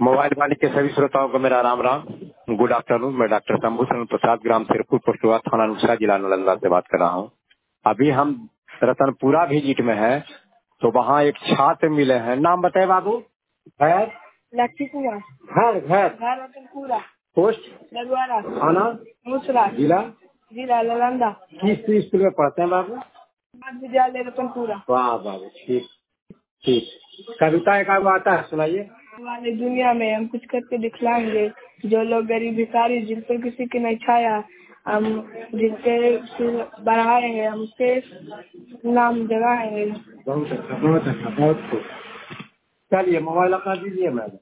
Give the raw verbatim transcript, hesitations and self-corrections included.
Mobile वाणी के सभी श्रोताओं को मेरा राम राम, गुड आफ्टरनून। मैं डॉक्टर शंभू शरण प्रसाद, ग्राम सिरपुर, पोस्ट थाना नुकसा, जिला नालंदा से बात कर रहा हूँ। अभी हम रतनपुरा विजिट में है, तो वहाँ एक छात्र मिले हैं। नाम बताए बाबू? घर लक्ष्मीपुरा। घर घर घर रतनपुरा। पोस्ट नरवारा। थाना मूसरा। जिला जिला नालंदा। किस स्कूल में पढ़ते हैं बाबू? विद्यालय रतनपुरा। वाह बाबू, ठीक ठीक। कविता एक आगो आता है, सुनाइए। वाले दुनिया में हम कुछ करके दिखलाएंगे, जो लोग गरीब भिखारी जिन पर किसी की नहीं छाया, हम जिनके सिर बढ़ाएंगे, हम उसके नाम जगाएंगे। बहुत अच्छा, बहुत अच्छा, बहुत खूब। चलिए मोबाइल अपना दीजिए मैम।